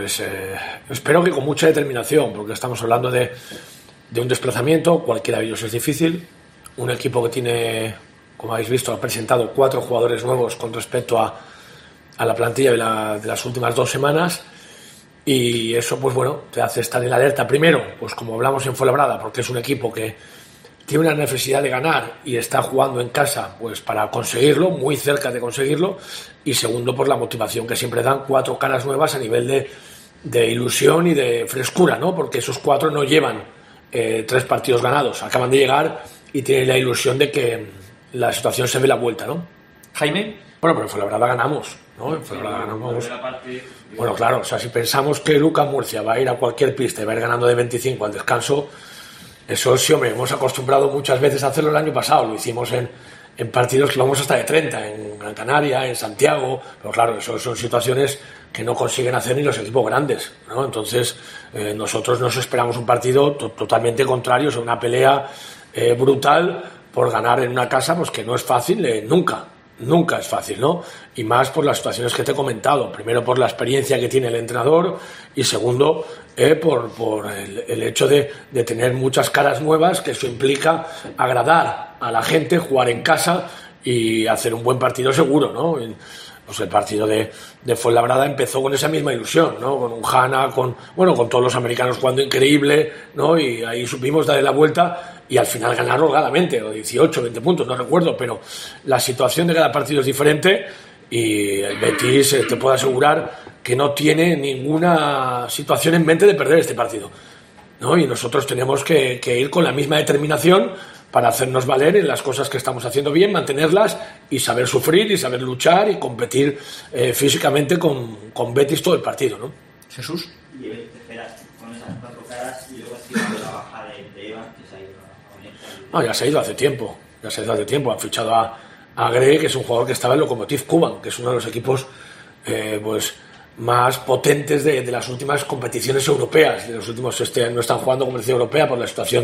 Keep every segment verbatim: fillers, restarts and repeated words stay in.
Pues, eh, espero que con mucha determinación, porque estamos hablando de, de un desplazamiento, cualquiera de ellos es difícil, un equipo que tiene, como habéis visto, ha presentado cuatro jugadores nuevos con respecto a, a la plantilla de, la, de las últimas dos semanas, y eso pues bueno, te hace estar en la alerta primero, pues como hablamos en Fuenlabrada, porque es un equipo que tiene una necesidad de ganar y está jugando en casa pues para conseguirlo, muy cerca de conseguirlo, y segundo por la motivación que siempre dan cuatro caras nuevas a nivel de, de ilusión y de frescura, ¿no? Porque esos cuatro no llevan eh, tres partidos ganados, acaban de llegar y tienen la ilusión de que la situación se ve la vuelta, ¿no? Jaime. Bueno, pero en Fuenlabrada ganamos, ¿no? En Fuenlabrada ganamos. Bueno, claro, o sea, si pensamos que Lucas Murcia va a ir a cualquier pista y va a ir ganando de veinticinco al descanso, eso sí, hombre, hemos acostumbrado muchas veces a hacerlo el año pasado, lo hicimos en, en partidos que vamos hasta de treinta, en Gran Canaria, en Santiago, pero claro, eso son situaciones que no consiguen hacer ni los equipos grandes, ¿no? Entonces, eh, nosotros nos esperamos un partido to- totalmente contrario, o sea, una pelea eh, brutal por ganar en una casa, pues que no es fácil, eh, nunca. Nunca es fácil, ¿no? Y más por las situaciones que te he comentado. Primero, por la experiencia que tiene el entrenador, y segundo, eh, por, por el, el hecho de, de tener muchas caras nuevas, que eso implica agradar a la gente, jugar en casa y hacer un buen partido seguro, ¿no? Pues el partido de, de Fuenlabrada empezó con esa misma ilusión, ¿no? Con un Hanna, con, bueno, con todos los americanos jugando increíble, ¿no? Y ahí supimos darle la vuelta y al final ganar holgadamente, o dieciocho, veinte puntos, no recuerdo, pero la situación de cada partido es diferente y el Betis eh, te puedo asegurar que no tiene ninguna situación en mente de perder este partido, ¿no? Y nosotros tenemos que, que ir con la misma determinación para hacernos valer en las cosas que estamos haciendo bien, mantenerlas y saber sufrir y saber luchar y competir eh, físicamente con, con Betis todo el partido, ¿no? Jesús. Y te esperas con esas cuatro caras y luego encima de la baja de, de Eva, que se ha ido a Valencia. No, ya se ha ido hace tiempo, ya se ha ido hace tiempo. Han fichado a, a Gre, que es un jugador que estaba en Lokomotiv Kuban, que es uno de los equipos eh, pues más potentes de, de las últimas competiciones europeas. De los últimos este no están jugando competición europea por la situación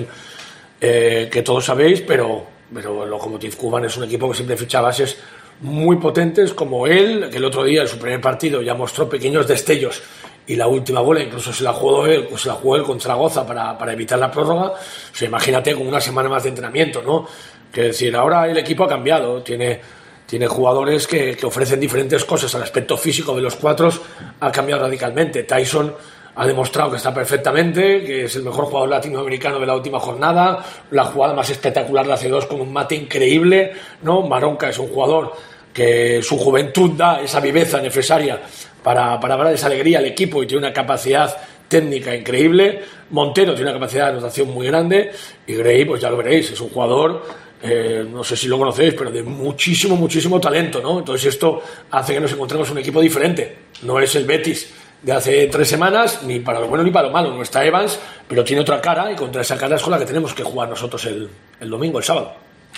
eh, que todos sabéis, pero, pero el Lokomotiv Kuban es un equipo que siempre ficha bases muy potentes como él, que el otro día en su primer partido ya mostró pequeños destellos y la última bola incluso se la jugó él, pues se la jugó él con Zaragoza para, para evitar la prórroga. O sea, imagínate con una semana más de entrenamiento, ¿no? Que decir, ahora el equipo ha cambiado, tiene, tiene jugadores que, que ofrecen diferentes cosas, el aspecto físico de los cuatro ha cambiado radicalmente. Tyson ha demostrado que está perfectamente, que es el mejor jugador latinoamericano de la última jornada, la jugada más espectacular de hace dos con un mate increíble, ¿no? Maronca es un jugador que su juventud da esa viveza necesaria para, para dar esa alegría al equipo y tiene una capacidad técnica increíble. Montero tiene una capacidad de anotación muy grande y Gray, pues ya lo veréis, es un jugador, eh, no sé si lo conocéis, pero de muchísimo, muchísimo talento, ¿no? Entonces esto hace que nos encontremos un equipo diferente. No es el Betis de hace tres semanas, ni para lo bueno ni para lo malo. No está Evans, pero tiene otra cara y contra esa cara es con la que tenemos que jugar nosotros el, el domingo, el sábado.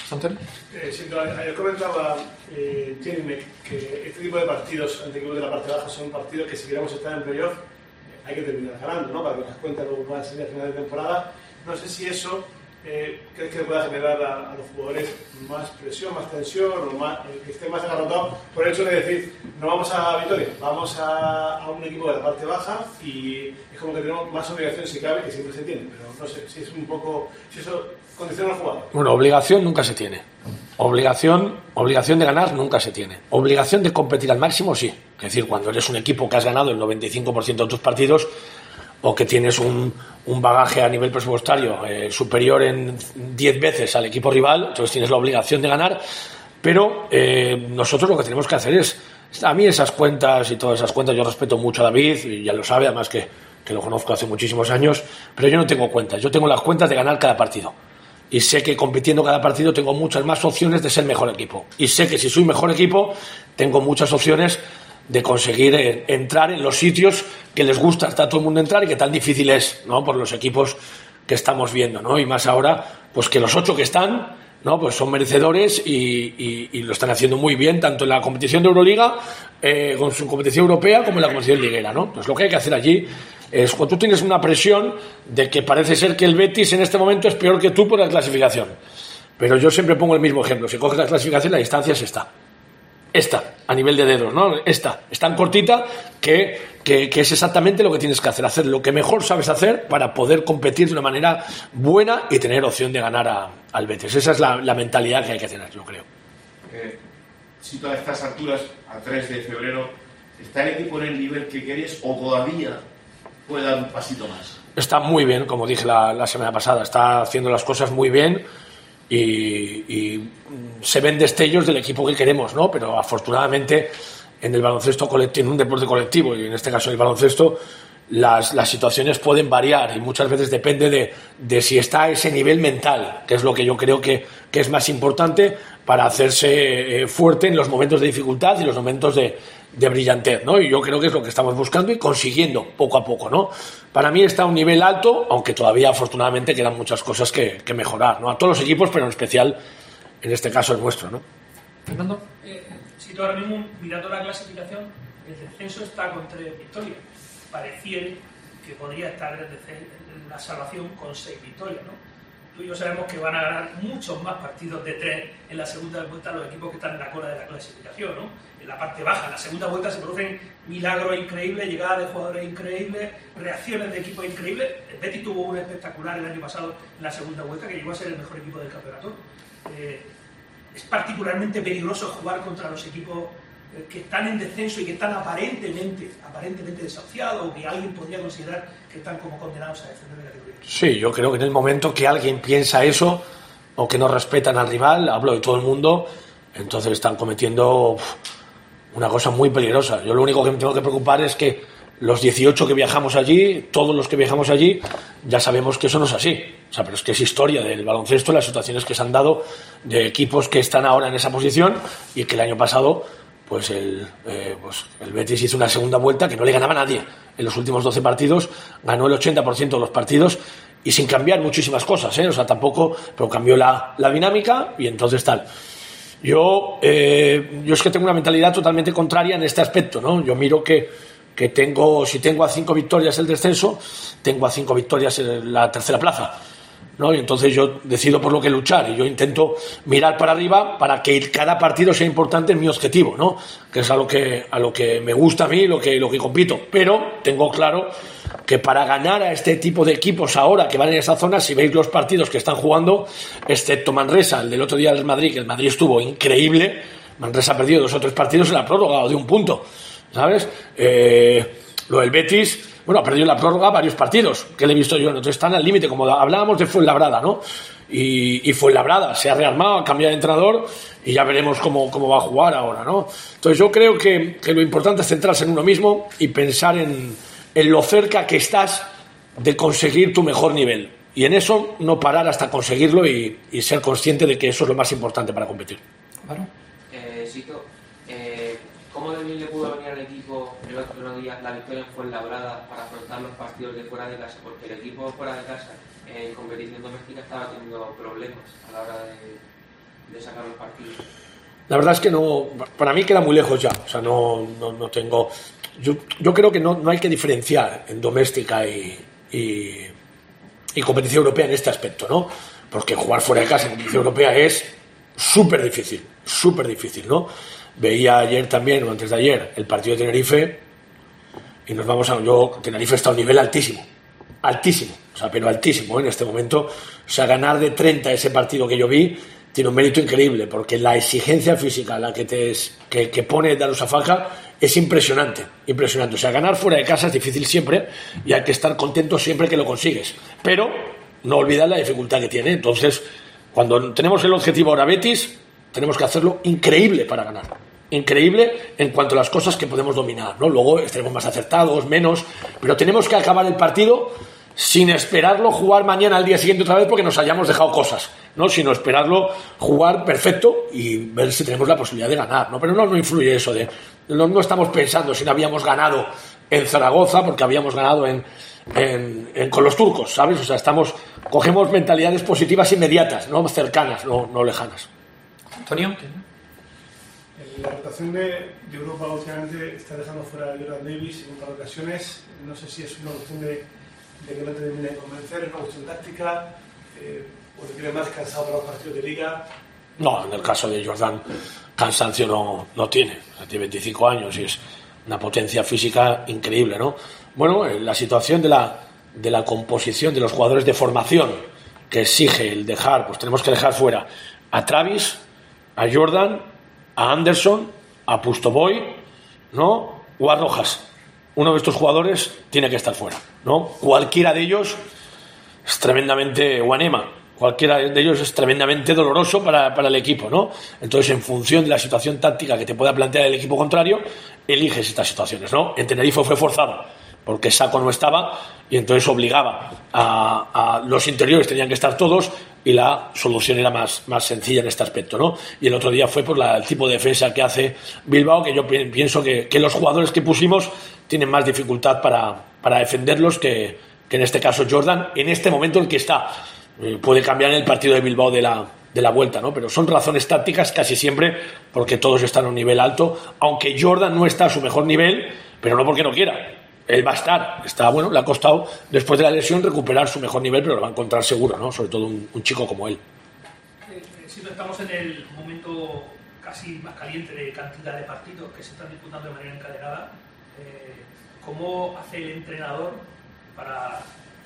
Eh, sí, ayer comentaba eh, Jeremy que este tipo de partidos ante equipos de la parte baja son partidos que si queremos estar en playoff eh, hay que terminar ganando, ¿no? Para que las cuentas luego puedan salir a final de temporada. No sé si eso eh, crees que pueda generar a, a los jugadores más presión, más tensión o más, eh, que estén más agarrotados por el hecho de decir no vamos a Vitoria, vamos a, a un equipo de la parte baja y es como que tenemos más obligaciones si cabe, que siempre se tiene, pero no sé si es un poco, si eso condiciona al jugador. Bueno, obligación nunca se tiene. Obligación, obligación de ganar nunca se tiene. Obligación de competir al máximo, sí. Es decir, cuando eres un equipo que has ganado el noventa y cinco por ciento de tus partidos o que tienes un, un bagaje a nivel presupuestario eh, superior en diez veces al equipo rival, entonces tienes la obligación de ganar. Pero eh, nosotros lo que tenemos que hacer es, a mí esas cuentas y todas esas cuentas, yo respeto mucho a David, y ya lo sabe, además que, que lo conozco hace muchísimos años, pero yo no tengo cuentas, yo tengo las cuentas de ganar cada partido. Y sé que compitiendo cada partido tengo muchas más opciones de ser mejor equipo. Y sé que si soy mejor equipo, tengo muchas opciones de conseguir eh, entrar en los sitios que les gusta a todo el mundo entrar y que tan difícil es, ¿no? Por los equipos que estamos viendo, ¿no? Y más ahora, pues que los ocho que están, ¿no? Pues son merecedores y, y, y lo están haciendo muy bien, tanto en la competición de Euroliga, eh, con su competición europea, como en la competición liguera, ¿no? Entonces lo que hay que hacer allí es cuando tú tienes una presión de que parece ser que el Betis en este momento es peor que tú por la clasificación. Pero yo siempre pongo el mismo ejemplo. Si coges la clasificación, la distancia es esta. Esta, a nivel de dedos, ¿no? Esta. Es tan cortita que, que, que es exactamente lo que tienes que hacer, hacer lo que mejor sabes hacer para poder competir de una manera buena y tener opción de ganar a, al Betis. Esa es la, la mentalidad que hay que tener, yo creo. Eh, si a estas alturas, a tres de febrero, ¿está el equipo en el nivel que queréis o todavía puede dar un pasito más? Está muy bien, como dije la, la semana pasada, está haciendo las cosas muy bien y, y se ven destellos del equipo que queremos, ¿no? Pero afortunadamente en el baloncesto colectivo, en un deporte colectivo y en este caso en el baloncesto, las, las situaciones pueden variar y muchas veces depende de, de si está a ese nivel mental, que es lo que yo creo que, que es más importante para hacerse eh, fuerte en los momentos de dificultad y los momentos de, de brillantez, ¿no? Y yo creo que es lo que estamos buscando y consiguiendo poco a poco, ¿no? Para mí está a un nivel alto, aunque todavía afortunadamente quedan muchas cosas que, que mejorar, ¿no? A todos los equipos, pero en especial en este caso el nuestro, ¿no? Fernando, eh, si tú ahora mismo mirando la clasificación, el descenso está con tres victorias. Pareciera que podría estar en la salvación con seis victorias, ¿no? Tú y yo sabemos que van a ganar muchos más partidos de tres en la segunda vuelta los equipos que están en la cola de la clasificación, ¿no? En la parte baja, en la segunda vuelta se producen milagros increíbles, llegadas de jugadores increíbles, reacciones de equipos increíbles. El Betis tuvo un espectacular el año pasado en la segunda vuelta que llegó a ser el mejor equipo del campeonato. Eh, es particularmente peligroso jugar contra los equipos que están en descenso y que están aparentemente aparentemente desahuciados o que alguien podría considerar que están como condenados a descender de categoría. Sí, yo creo que en el momento que alguien piensa eso o que no respetan al rival, hablo de todo el mundo, entonces están cometiendo una cosa muy peligrosa. Yo lo único que me tengo que preocupar es que los dieciocho que viajamos allí, todos los que viajamos allí, ya sabemos que eso no es así. O sea, pero es que es historia del baloncesto, las situaciones que se han dado de equipos que están ahora en esa posición y que el año pasado pues el, eh, pues el Betis hizo una segunda vuelta que no le ganaba a nadie. En los últimos doce partidos ganó el ochenta por ciento de los partidos y sin cambiar muchísimas cosas, ¿eh? O sea, tampoco, pero cambió la, la dinámica y entonces tal. Yo, eh, yo es que tengo una mentalidad totalmente contraria en este aspecto, ¿no? Yo miro que, que tengo, si tengo a cinco victorias el descenso, tengo a cinco victorias en la tercera plaza, ¿no? Y entonces yo decido por lo que luchar y yo intento mirar para arriba para que cada partido sea importante en mi objetivo, ¿no? Que es a lo que, a lo que me gusta a mí, lo que, lo que compito. Pero tengo claro que para ganar a este tipo de equipos ahora que van en esa zona, si veis los partidos que están jugando, excepto Manresa, el del otro día del Madrid, que el Madrid estuvo increíble, Manresa ha perdido dos o tres partidos en la prórroga o de un punto, ¿sabes? Eh, lo del Betis, bueno, ha perdido en la prórroga varios partidos, que le he visto yo, entonces están al límite, como hablábamos de Fuenlabrada, ¿no? Y, y Fuenlabrada se ha rearmado, ha cambiado de entrenador y ya veremos cómo, cómo va a jugar ahora, ¿no? Entonces yo creo que, que lo importante es centrarse en uno mismo y pensar en, en lo cerca que estás de conseguir tu mejor nivel. Y en eso no parar hasta conseguirlo y, y ser consciente de que eso es lo más importante para competir. Claro. Eh, Sito, eh, ¿cómo de bien le pudo venir al equipo el otro día la victoria en Fuenlabrada para afrontar los partidos de fuera de casa? Porque el equipo fuera de casa en competición doméstica estaba teniendo problemas a la hora de, de sacar los partidos. La verdad es que no, para mí queda muy lejos ya, o sea, no, no, no tengo, yo, yo creo que no, no hay que diferenciar en doméstica y, y, y competición europea en este aspecto, ¿no? Porque jugar fuera de casa en competición europea es súper difícil, súper difícil, ¿no? Veía ayer también, o antes de ayer, el partido de Tenerife y nos vamos a, yo, Tenerife está a un nivel altísimo, altísimo, o sea, pero altísimo, ¿eh? En este momento, o sea, ganar de treinta ese partido que yo vi, tiene un mérito increíble, porque la exigencia física la que, te es, que, que pone Darusafaka es impresionante, impresionante. O sea, ganar fuera de casa es difícil siempre y hay que estar contento siempre que lo consigues. Pero no olvidar la dificultad que tiene. Entonces, cuando tenemos el objetivo ahora Betis, tenemos que hacerlo increíble para ganar. Increíble en cuanto a las cosas que podemos dominar, ¿no? Luego estaremos más acertados, menos, pero tenemos que acabar el partido sin esperarlo jugar mañana al día siguiente otra vez porque nos hayamos dejado cosas, ¿no? Sino esperarlo jugar perfecto y ver si tenemos la posibilidad de ganar, ¿no? Pero no, no influye eso de no, no estamos pensando si no habíamos ganado en Zaragoza porque habíamos ganado en, en, en con los turcos, ¿sabes? O sea, estamos cogemos mentalidades positivas inmediatas, no cercanas, no, no lejanas. Antonio, la rotación de, de Europa últimamente está dejando fuera a Jordan Davis en un par de ocasiones. No sé si es una cuestión de de que no te termine de convencer, es una cuestión táctica, eh, o te quieres más cansado para los partidos de liga. No, en el caso de Jordan, cansancio no, no tiene, tiene veinticinco años y es una potencia física increíble, ¿no? Bueno, la situación de la, de la composición de los jugadores de formación que exige el dejar, pues tenemos que dejar fuera a Travis, a Jordan, a Anderson, a Pustoboy, ¿no? O a Rojas. Uno de estos jugadores tiene que estar fuera, ¿no? Cualquiera de ellos es tremendamente, o Anema, cualquiera de ellos es tremendamente doloroso para, para el equipo, ¿no? Entonces, en función de la situación táctica que te pueda plantear el equipo contrario, eliges estas situaciones, ¿no? En Tenerife fue forzado, porque Saco no estaba y entonces obligaba a, a los interiores, tenían que estar todos, y la solución era más, más sencilla en este aspecto, ¿no? Y el otro día fue por la, el tipo de defensa que hace Bilbao, que yo pienso que, que los jugadores que pusimos tienen más dificultad para, para defenderlos que, que en este caso Jordan, en este momento el que está. Eh, puede cambiar en el partido de Bilbao de la, de la vuelta, ¿no? Pero son razones tácticas casi siempre porque todos están a un nivel alto, aunque Jordan no está a su mejor nivel, pero no porque no quiera. Él va a estar, está, bueno, le ha costado después de la lesión recuperar su mejor nivel, pero lo va a encontrar seguro, ¿no? Sobre todo un, un chico como él. Eh, si no estamos en el momento casi más caliente de cantidad de partidos que se están disputando de manera encadenada, eh, ¿cómo hace el entrenador para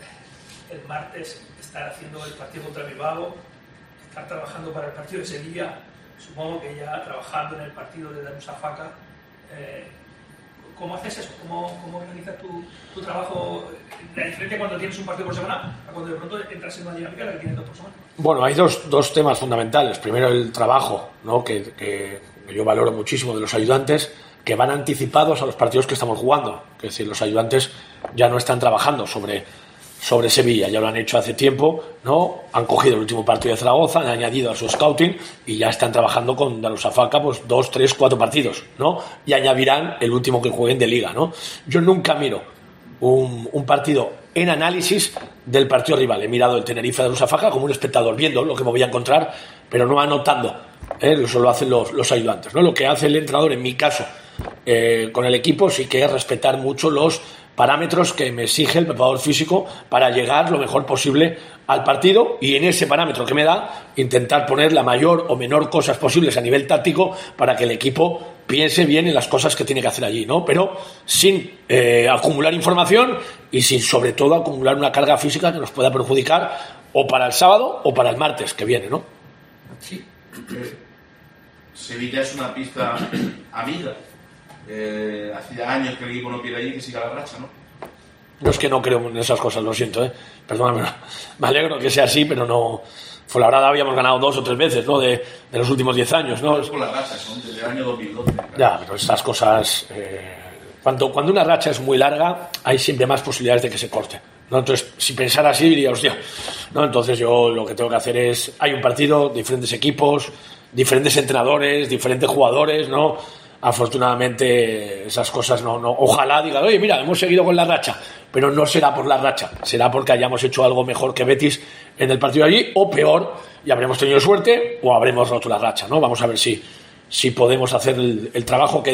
el martes estar haciendo el partido contra Bilbao, estar trabajando para el partido de Sevilla, supongo que ya trabajando en el partido de Darusafaka? Eh, ¿Cómo haces eso? ¿Cómo, cómo organizas tu, tu trabajo? La diferencia cuando tienes un partido por semana a cuando de pronto entras en una dinámica en la que tienes dos por semana. Bueno, hay dos, dos temas fundamentales. Primero, el trabajo, ¿no? que, que yo valoro muchísimo de los ayudantes, que van anticipados a los partidos que estamos jugando. Es decir, los ayudantes ya no están trabajando sobre, sobre Sevilla, ya lo han hecho hace tiempo, ¿no? Han cogido el último partido de Zaragoza, han añadido a su scouting y ya están trabajando con Darusafaka pues dos, tres, cuatro partidos, ¿no? Y añadirán el último que jueguen de liga, ¿no? Yo nunca miro un, un partido en análisis del partido rival. He mirado el Tenerife de Darusafaka como un espectador, viendo lo que me voy a encontrar, pero no anotando, ¿eh? Eso lo hacen los, los ayudantes, ¿no? Lo que hace el entrenador, en mi caso, eh, con el equipo, sí que es respetar mucho los parámetros que me exige el preparador físico para llegar lo mejor posible al partido, y en ese parámetro que me da intentar poner la mayor o menor cosas posibles a nivel táctico para que el equipo piense bien en las cosas que tiene que hacer allí, ¿no? Pero sin eh, acumular información y sin, sobre todo, acumular una carga física que nos pueda perjudicar o para el sábado o para el martes que viene, ¿no? Sí. Sevilla es una pista amiga. Eh, hacía años que el equipo no pierde allí, que siga la racha, ¿no? No, es que no creo en esas cosas, lo siento, ¿eh? Perdóname, me alegro que sea así, pero no. Fuenlabrada habíamos ganado dos o tres veces, ¿no? De, de los últimos diez años, ¿no? Es por la racha, son desde el año dos mil doce. Claro. Ya, pero estas cosas. Eh, cuando, cuando una racha es muy larga, hay siempre más posibilidades de que se corte, ¿no? Entonces, si pensara así, diría, hostia, ¿no? Entonces, yo lo que tengo que hacer es. Hay un partido, diferentes equipos, diferentes entrenadores, diferentes jugadores, ¿no? Afortunadamente esas cosas no, no, ojalá digan, oye, mira, hemos seguido con la racha, pero no será por la racha, será porque hayamos hecho algo mejor que Betis en el partido de allí, o peor, y habremos tenido suerte o habremos roto la racha, ¿no? Vamos a ver si, si podemos hacer el, el trabajo que